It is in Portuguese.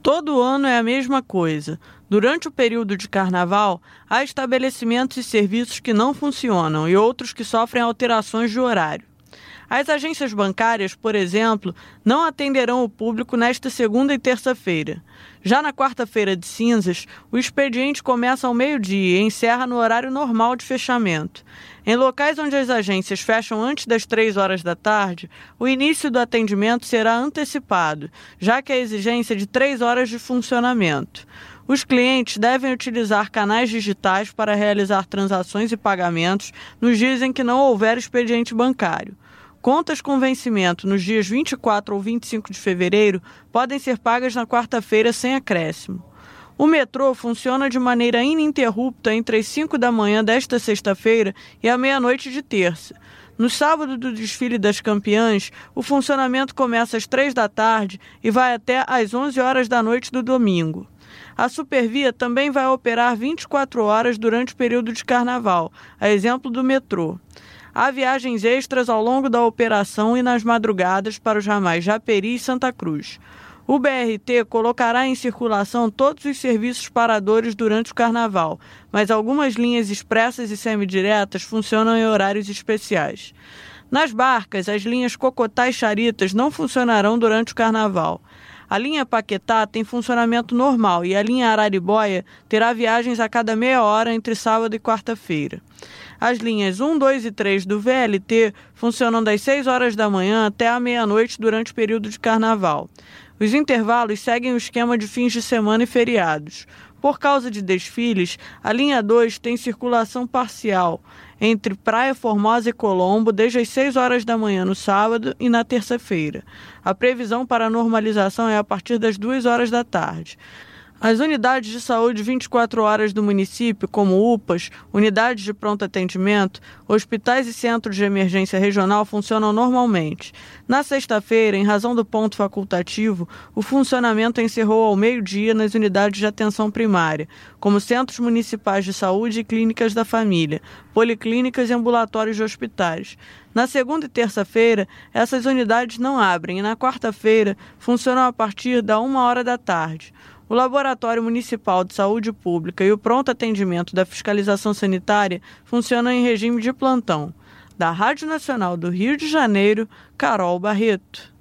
Todo ano é a mesma coisa. Durante o período de carnaval, há estabelecimentos e serviços que não funcionam e outros que sofrem alterações de horário. As agências bancárias, por exemplo, não atenderão o público nesta segunda e terça-feira. Já na quarta-feira de cinzas, o expediente começa ao meio-dia e encerra no horário normal de fechamento. Em locais onde as agências fecham antes das 3 horas da tarde, o início do atendimento será antecipado, já que a exigência é de 3 horas de funcionamento. Os clientes devem utilizar canais digitais para realizar transações e pagamentos nos dias em que não houver expediente bancário. Contas com vencimento nos dias 24 ou 25 de fevereiro podem ser pagas na quarta-feira sem acréscimo. O metrô funciona de maneira ininterrupta entre as 5 da manhã desta sexta-feira e a meia-noite de terça. No sábado do desfile das campeãs, o funcionamento começa às 3 da tarde e vai até às 11 horas da noite do domingo. A Supervia também vai operar 24 horas durante o período de carnaval, a exemplo do metrô. Há viagens extras ao longo da operação e nas madrugadas para os ramais Japeri e Santa Cruz. O BRT colocará em circulação todos os serviços paradores durante o carnaval, mas algumas linhas expressas e semidiretas funcionam em horários especiais. Nas barcas, as linhas Cocotá e Charitas não funcionarão durante o carnaval. A linha Paquetá tem funcionamento normal e a linha Araribóia terá viagens a cada meia hora entre sábado e quarta-feira. As linhas 1, 2 e 3 do VLT funcionam das 6 horas da manhã até a meia-noite durante o período de carnaval. Os intervalos seguem o esquema de fins de semana e feriados. Por causa de desfiles, a linha 2 tem circulação parcial entre Praia Formosa e Colombo desde as 6 horas da manhã no sábado e na terça-feira. A previsão para a normalização é a partir das 2 horas da tarde. As unidades de saúde 24 horas do município, como UPAs, unidades de pronto atendimento, hospitais e centros de emergência regional funcionam normalmente. Na sexta-feira, em razão do ponto facultativo, o funcionamento encerrou ao meio-dia nas unidades de atenção primária, como centros municipais de saúde e clínicas da família, policlínicas e ambulatórios de hospitais. Na segunda e terça-feira, essas unidades não abrem e na quarta-feira funcionam a partir da 1 hora da tarde. O Laboratório Municipal de Saúde Pública e o pronto atendimento da fiscalização sanitária funcionam em regime de plantão. Da Rádio Nacional do Rio de Janeiro, Carol Barreto.